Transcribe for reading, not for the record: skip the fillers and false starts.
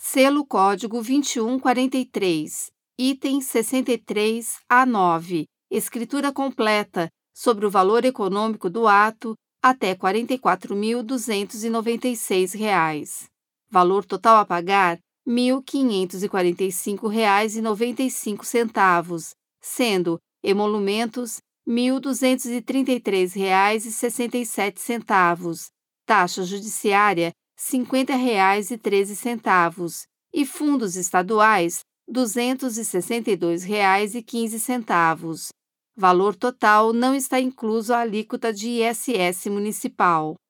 Selo código 2143, item 63A9, escritura completa sobre o valor econômico do ato até R$ 44.296. Valor total a pagar R$ 1.545,95, sendo emolumentos R$ 1.233,67, taxa judiciária R$ 50,13 e fundos estaduais R$ 262,15. Valor total não está incluso a alíquota de ISS municipal.